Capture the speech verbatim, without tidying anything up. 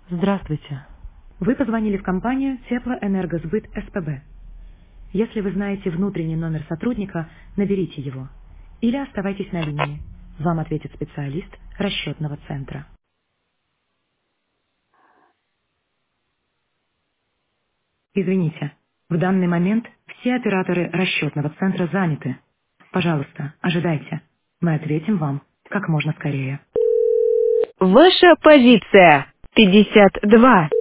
Здравствуйте. Вы позвонили в компанию Теплоэнергосбыт СПБ. Если вы знаете внутренний номер сотрудника, наберите его. Или оставайтесь на линии. Вам ответит специалист расчетного центра. Извините, в данный момент все операторы расчетного центра заняты. Пожалуйста, ожидайте. Мы ответим вам как можно скорее. Ваша позиция пятьдесят два.